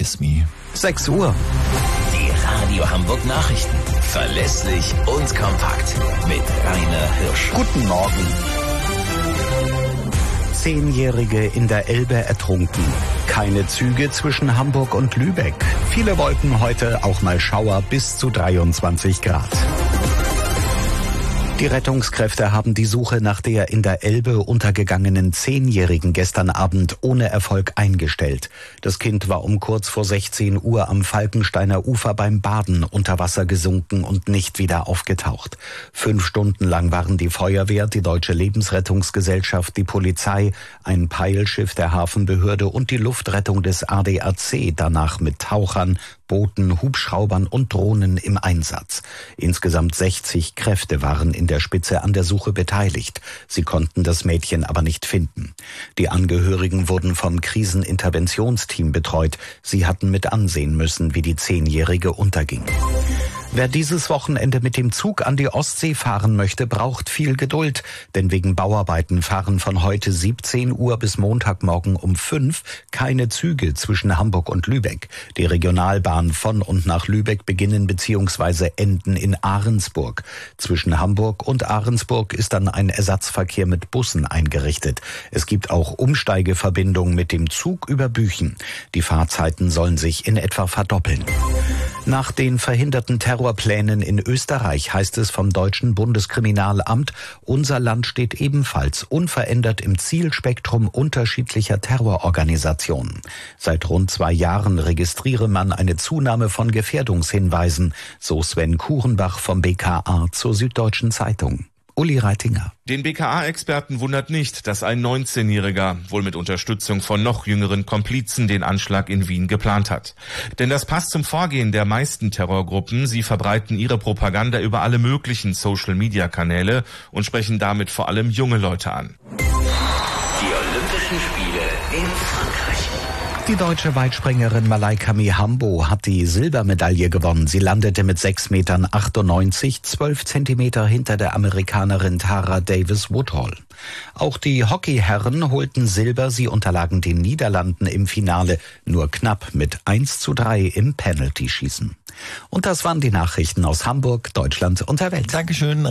Kiss Me. 6 Uhr. Die Radio Hamburg Nachrichten. Verlässlich und kompakt. Mit Rainer Hirsch. Guten Morgen. 10-Jährige in der Elbe ertrunken. Keine Züge zwischen Hamburg und Lübeck. Viele Wolken heute, auch mal Schauer bis zu 23 Grad. Die Rettungskräfte haben die Suche nach der in der Elbe untergegangenen 10-Jährigen gestern Abend ohne Erfolg eingestellt. Das Kind war um kurz vor 16 Uhr am Falkensteiner Ufer beim Baden unter Wasser gesunken und nicht wieder aufgetaucht. 5 Stunden lang waren die Feuerwehr, die Deutsche Lebensrettungsgesellschaft, die Polizei, ein Peilschiff der Hafenbehörde und die Luftrettung des ADAC danach mit Tauchern, Booten, Hubschraubern und Drohnen im Einsatz. Insgesamt 60 Kräfte waren in der Spitze an der Suche beteiligt. Sie konnten das Mädchen aber nicht finden. Die Angehörigen wurden vom Kriseninterventionsteam betreut. Sie hatten mit ansehen müssen, wie die 10-Jährige unterging. Wer dieses Wochenende mit dem Zug an die Ostsee fahren möchte, braucht viel Geduld. Denn wegen Bauarbeiten fahren von heute 17 Uhr bis Montagmorgen um 5 keine Züge zwischen Hamburg und Lübeck. Die Regionalbahn von und nach Lübeck beginnen bzw. enden in Ahrensburg. Zwischen Hamburg und Ahrensburg ist dann ein Ersatzverkehr mit Bussen eingerichtet. Es gibt auch Umsteigeverbindungen mit dem Zug über Büchen. Die Fahrzeiten sollen sich in etwa verdoppeln. Nach den verhinderten Terrorplänen in Österreich heißt es vom deutschen Bundeskriminalamt, unser Land steht ebenfalls unverändert im Zielspektrum unterschiedlicher Terrororganisationen. Seit rund 2 Jahren registriere man eine Zunahme von Gefährdungshinweisen, so Sven Kurenbach vom BKA zur Süddeutschen Zeitung. Uli Reitinger. Den BKA-Experten wundert nicht, dass ein 19-Jähriger, wohl mit Unterstützung von noch jüngeren Komplizen, den Anschlag in Wien geplant hat. Denn das passt zum Vorgehen der meisten Terrorgruppen. Sie verbreiten ihre Propaganda über alle möglichen Social-Media-Kanäle und sprechen damit vor allem junge Leute an. Die Olympischen Spiele in Frankreich. Die deutsche Weitspringerin Malaika Mihambo hat die Silbermedaille gewonnen. Sie landete mit 6,98 Metern 12 Zentimeter hinter der Amerikanerin Tara Davis-Woodhall. Auch die Hockeyherren holten Silber. Sie unterlagen den Niederlanden im Finale nur knapp mit 1:3 im Penalty-Schießen. Und das waren die Nachrichten aus Hamburg, Deutschland und der Welt. Dankeschön.